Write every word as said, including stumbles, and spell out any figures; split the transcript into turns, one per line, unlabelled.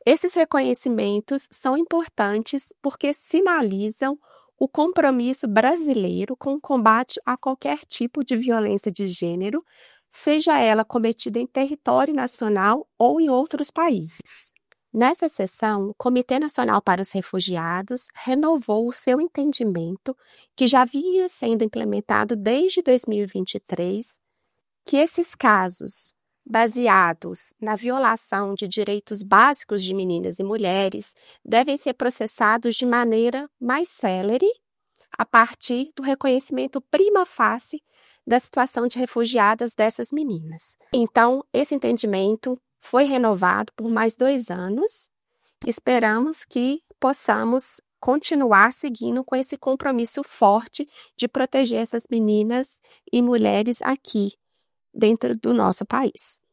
Esses reconhecimentos são importantes porque sinalizam o compromisso brasileiro com o combate a qualquer tipo de violência de gênero, seja ela cometida em território nacional ou em outros países. Nessa sessão, o Comitê Nacional para os Refugiados renovou o seu entendimento, que já vinha sendo implementado desde dois mil e vinte e três, que esses casos baseados na violação de direitos básicos de meninas e mulheres devem ser processados de maneira mais célere a partir do reconhecimento prima facie da situação de refugiadas dessas meninas. Então, esse entendimento foi renovado por mais dois anos. Esperamos que possamos continuar seguindo com esse compromisso forte de proteger essas meninas e mulheres aqui dentro do nosso país.